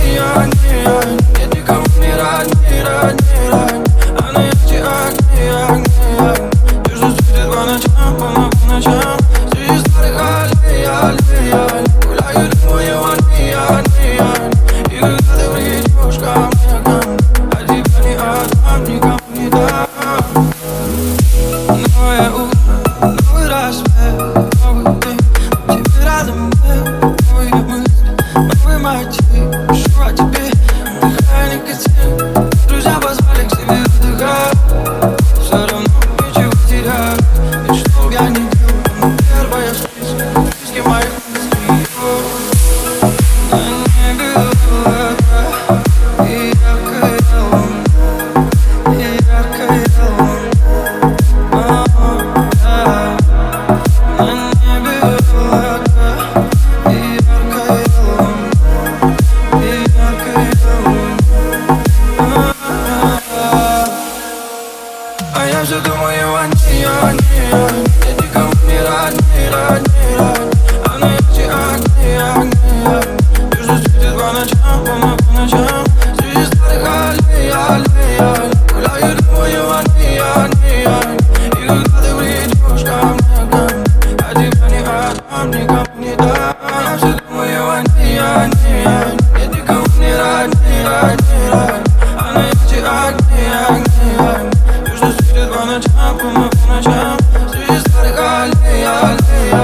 огни, огни, огни. Нет никому не родни, родни, родни. Она эти огни, огни, огни. Ты что светит по ночам, по ночам. Среди старых аллей, аллей, аллей. Гуляю думаю, огни, огни, огни. И когда ты придешь ко мне, а тебя не отдам, никому не дам. Новое утро, новый рассвет, новый день. Тебе рядом был, новые мысли, новый мотив. Пишу о тебе, вдыхая никотин. Друзья позвали к себе отдыхать. Все равно ничего теряю. Ведь что б я ни делал, но первая в списке моих мыслей. На небе облака и яркая луна, и яркая луна. На небе облака и яркая луна, и яркая луна. А я все думаю о ней, о ней, о ней. Нет никому не родни, родни, родни. Она эти огни, огни, огни. Ты что светит по ночам, по ночам. Среди старых аллей, аллей, аллей. Гуляю думаю о ней, о ней, о ней. И когда ты придешь ко мне, а тебя не отдам, никому не дам. Я все думаю о ней, о ней, о ней. Нет никому не родни, родни, родни. Она эти огни, огни, огни. Ты что светит по ночам, по ночам. Среди старых аллей, аллей, аллей.